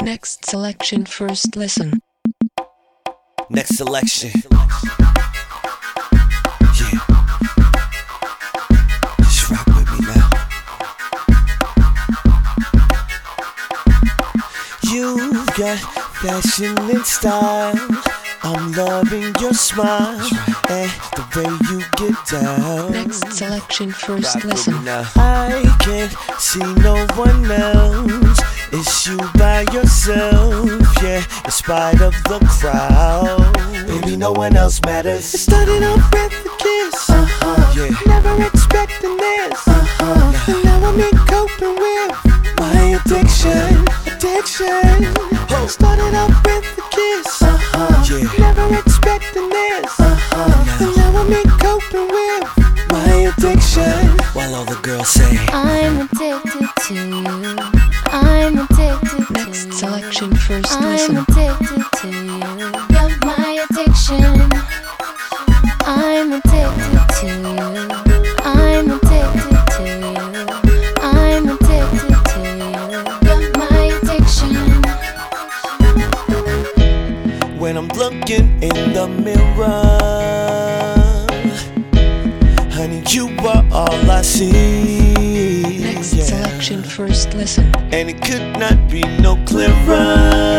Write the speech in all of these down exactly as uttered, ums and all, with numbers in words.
Next selection, first listen. Next selection. Yeah. Just rock with me now. You've got fashion and style. I'm loving your smile and the way you get down. Next selection, first Rock with listen. me now. I can't see no one else. It's you by yourself, yeah, in spite of the crowd. Baby, no one else matters. It started off with a kiss, uh-huh, yeah. Never expecting this, uh-huh, nah. And now I'm in coping with my addiction, addiction. Oh. Started off with a kiss, uh-huh, yeah. Never expecting this, uh-huh, nah. And now I'm in coping with my addiction. While all the girls say, I'm addicted to you. I'm addicted Next to selection, you. first I'm listen. addicted to you. You're my addiction. I'm addicted to you. I'm addicted to you. I'm addicted to you. You're my addiction. when I'm looking in the mirror, honey, you are all I see. Next yeah. selection, first listen. And it could not be no clearer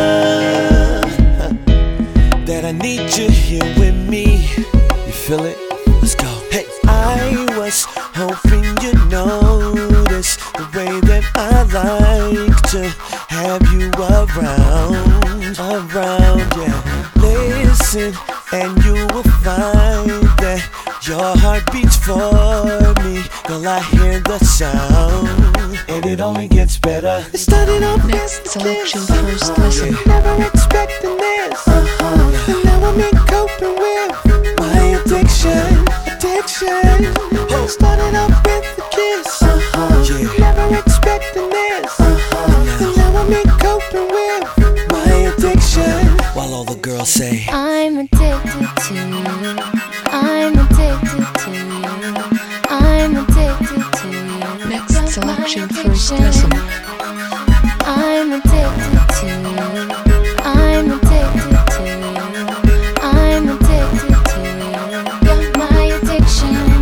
that I need you here with me. You feel it? Let's go. Hey, I was hoping you notice the way that I like to have you around, around, yeah. Listen, and you will find that your heart beats for me. Girl, I hear the sound, and it only gets better. It started off Next selection, first listen. Never expecting this, uh-huh. And now I'm in coping with my addiction, addiction. Oh. Started off with a kiss, uh-huh. Yeah. Never expecting this, uh-huh. And now I'm in coping with my addiction. While all the girls say, I'm addicted to you. I'm addicted to you. I'm addicted to you. Next selection, first listen. I'm addicted to you. I'm addicted to you. I'm addicted to you. You're my addiction.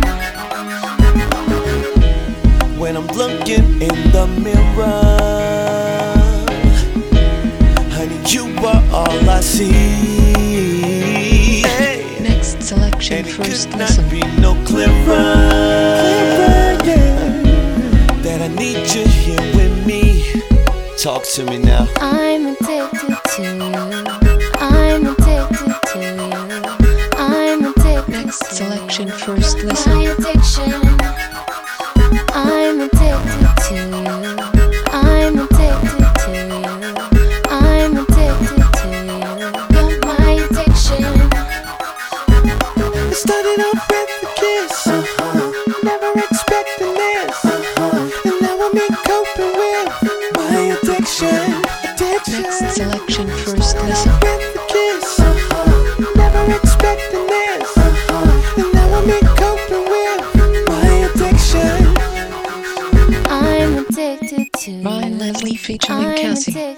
when I'm looking in the mirror, honey, you are all I see. Hey. Next selection, And it first could listen. not be no clearer, clearer, yeah, that I need you here with me. Talk to me now. I'm addicted to you. I'm addicted to you. I'm addicted. Next selection, first My listen. addiction. I'm addicted to you. I'm addicted to you. I'm addicted to you. You're my addiction. It started off with a kiss, uh-huh. Never expecting this, uh-huh. And now I'm in coping with my addiction, addiction. Next selection, first listen. With a kiss, uh-huh. Never expecting this, uh-huh. And now I'm in coping with my addiction. I'm addicted to you. Ryan Leslie featuring I'm Cassie. addicted.